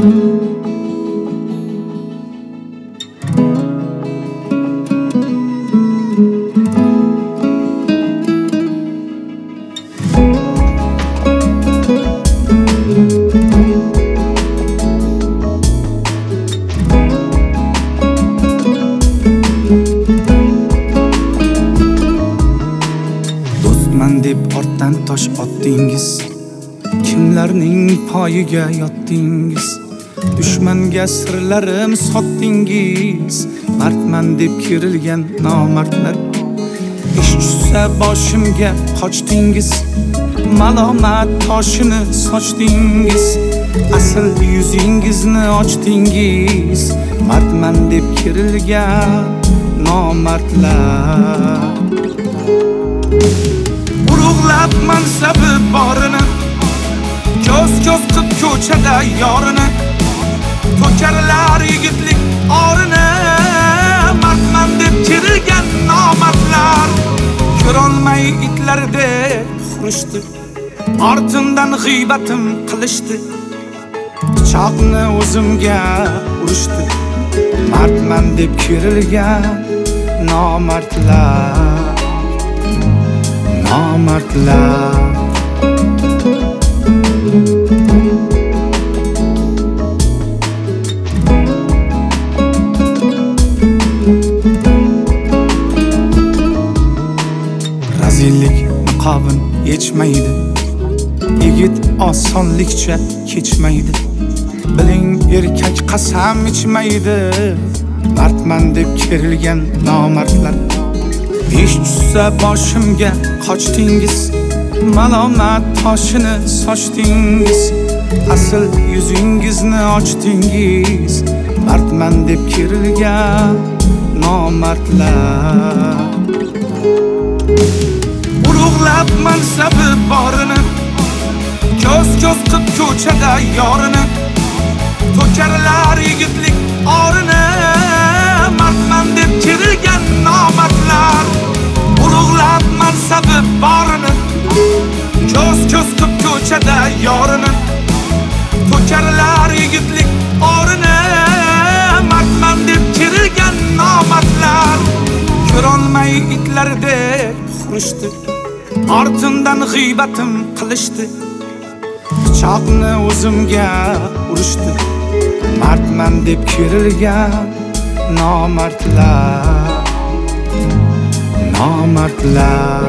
Do'stman deb ortdan tosh otdingiz, kimlarning poyiga yotdingiz? Dushmanga sirlarim sotdingiz, mardman deb kerilgan nomardlar. Ish tushsa boshimga qochdingiz, malomat toshini sochdingiz. Asl yuzingizni ochdingiz, mardman deb kerilgan nomardlar. Ulug'lab mansabi borini, ko'z-ko'z qilib ko'chada yorini, to'karlar yigitlik orini, mardman deb kerilgan nomardlar. Ko'rolmay itlardek hurishdi, ortimdan g'iybatim qilishdi, pichoqni o'zimga urishdi, mardman deb kerilgan nomardlar. Nomardlar. Razillik niqobin yechmaydi, yigit osonlikcha kechmaydi. Biling erkak qasam ichmaydi, mardman deb kerilgan nomardlar. Ish tushsa boshimga qochdingiz, malomat toshini sochdingiz. Asl yuzingizni ochdingiz, mardman deb kerilgan nomardlar. Ulug'lab mansabi borini, ko'z-ko'z qilib ko'chada yorini, to'karlar yigitlik orini, mardman deb kerilgan nomardlar. Ulug'lab mansabi borini, ko'z-ko'z qilib ko'chada yorini, to'karlar yigitlik orini, mardman deb kerilgan nomardlar. Ko'rolmay itlardek hurishdi, ortimdan g'iybatim qilishdi, pichoqni o'zimga urishdi, mardman deb kerilgan nomardlar. Nomardlar.